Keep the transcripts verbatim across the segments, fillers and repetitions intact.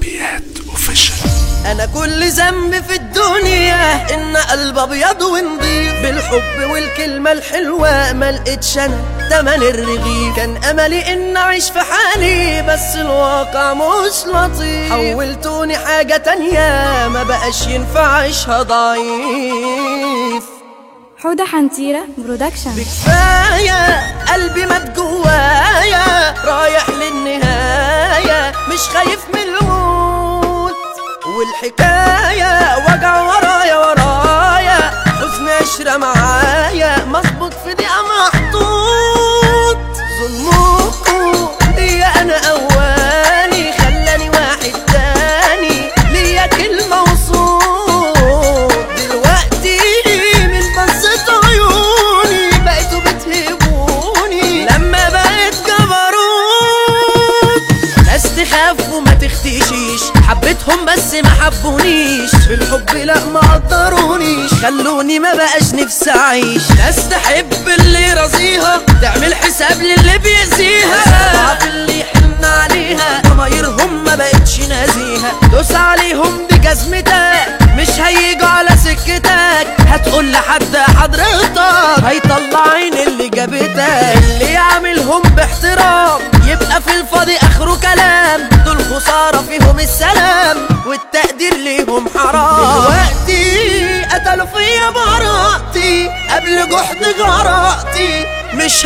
حلويات اوفيشال. انا كل ذنب في الدنيا ان قلب ابيض ونضيف، بالحب والكلمه الحلوه ما لقيتش انا تمن الرغيف. كان املي ان اعيش في حالي بس الواقع مش لطيف، حولتوني حاجه تانية ما بقاش ينفع اعيشها ضعيف. حودة حنتيرة برودكشن. بكفايه قلبي مات جوايا رايح للنهايه، مش خايف من الموت والحكايه وجع ورايا ورايا، حزن عشرة معايا مظبوط في دقيقة محطوط. ظلمكوا ليا انا اولي خلاني واحد تاني ليا كلمة وصوت، دلوقتي من بصة عيوني بقيتوا بتهبوني لما بقيت جبروت. ناس تخاف وما تختشيش، حبيتهم بس ما حبونيش، بالحب لا ما قدرونيش، خلوني ما بقاش نفسي اعيش. ناس تحب اللي رضيها تعمل حساب للي بيأذيها، ضعف اللي يحن عليها ضمايرهم ما بقتش نازيها. دوس عليهم بجزمتك مش هيجوا على سكتك، هتقول لحد حضرتك هيطلع عين اللي جابتك. اللي يعملهم باحترام يبقى في الفاضي اخره كلام، دول خسارة فيهم السلام والتقدير ليهم حرام. دلوقتي قتلوا فيا براءتي قبل جحد جرأتي، مش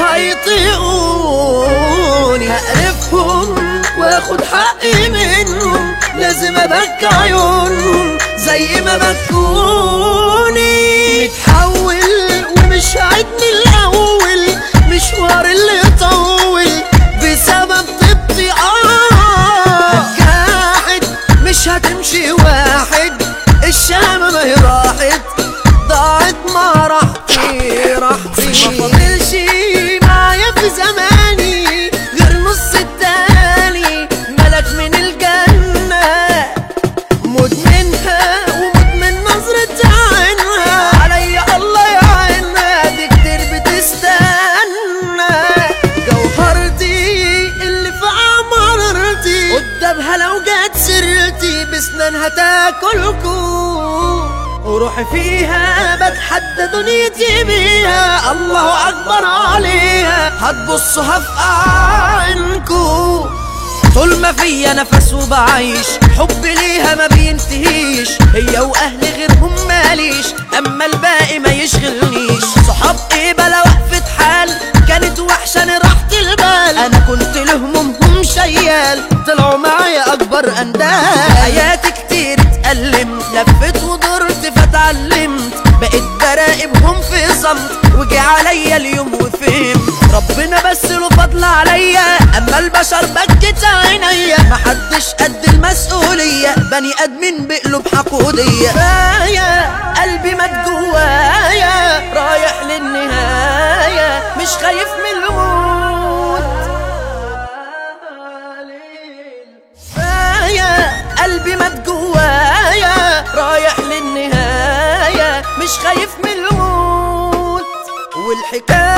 هيطيقوني هقرفهم واخد حقي منهم، لازم ابكي عيونهم زي ما بكوني. متحول ومش هعيد من الاول مشوار اللي طول بسبب طبطي اه جاحد، مش هتمشي واحد الشام ما هي راحت ضاعت ما راحتي راحتي. ما فاضلش معايا في زماني غير نص التاني ملك من الجنة، مدمنها ومدمن نظرة عينها، عليا الله يعينها دي كتير بتستنى. جوهرتي اللي في عمرتي قدامها لو جت سرتي بسنانها تاكلكوا، وروحي فيها بتحدى دنيتي بيها، الله اكبر عليها هتبصها في اعينكوا. طول ما فيا نفس وبعيش حبي ليها ما بينتهيش، هي واهلي غيرهم ماليش، اما الباقي ما يشغلنيش. صحاب ايه بلا وقفة حال كانت وحشاني راحة البال، انا كنت لهمومهم شيال طلعوا معايا اكبر اندال. حياتي كتير اتألمت لفت ودرت فتعلمت، بقيت براقبهم في صمت وجي عليا اليوم وفهمت ربنا بس له فضل عليا، اما البشر بكت عينيا محدش قد المسؤولية، بني ادمين بقلوب حقودية. كفاية قلبي مات جوايا رايح للنهاية، مش خايف من الموت. كفاية قلبي مات جوايا رايح للنهاية، مش خايف من الموت والحكاية